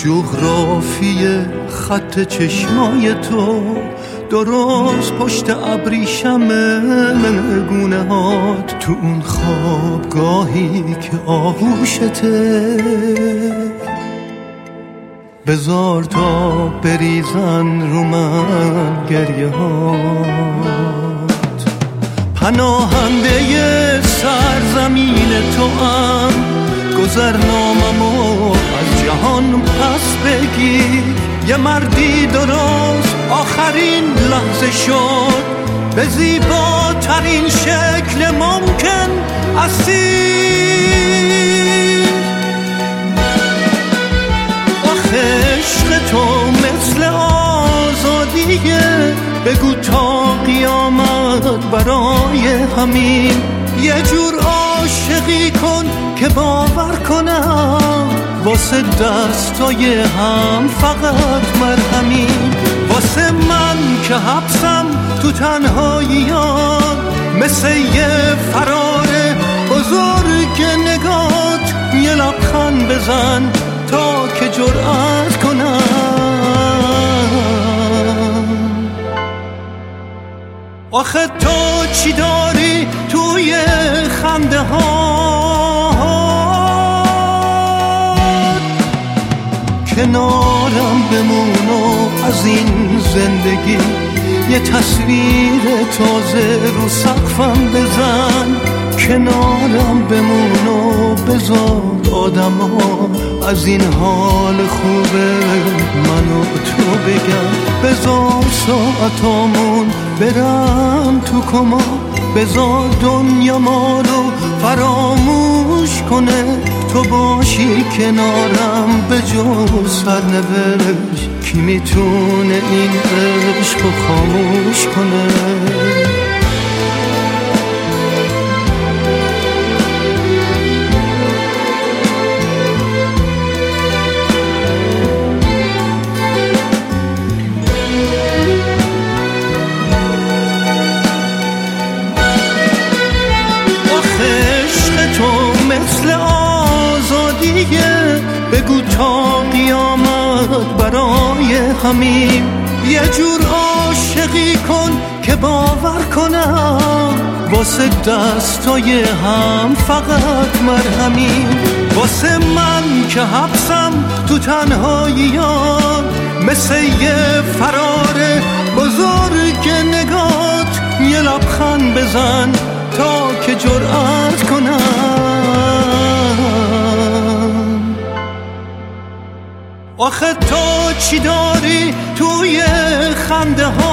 جغرافی خط چشمای تو درست پشت ابریشم گونه هات، تو اون خوابگاهی که آغوشته، بذار تا بریزن رو من گریه هات. پناهنده سرزمین تو هم گذرناممو از جهان پس بگیر. یه مردی درست آخرین لحظه شد، به زیباترین شکل ممکن اسیر. آخه عشق تو مثل آزادیه، بگو تا قیامت برای همین یه جور عاشقی کن که باور کنم، واسه دستای هم فقط مرهمی. واسه من که حبسم تو تنهاییان، مثل یه فرار بزرگ نگات، یه لبخند بزن تا که جرأت کنم. آخه تو چی داری توی خنده ها، کنارم بمون و از این زندگی یه تصویر تازه رو سقفم بزن. کنارم بمون و بذار آدم ها از این حال خوبه منو تو بگم. بذار ساعتامون برم تو کما، بذار دنیا ما رو فراموش کنه. تو باشی کنارم به جز سرنوشت، کی میتونه این عشق رو خاموش کنه؟ بگو تا قیامت برای همین یه جور عاشقی کن که باور کنم، واسه دستای هم فقط مرهمی. واسه من که حبسم تو تنهاییان، مثل یه فرار بزرگ نگات، یه لبخند بزن تا که جرأت کنم. آخه تو چی داری توی خنده ها،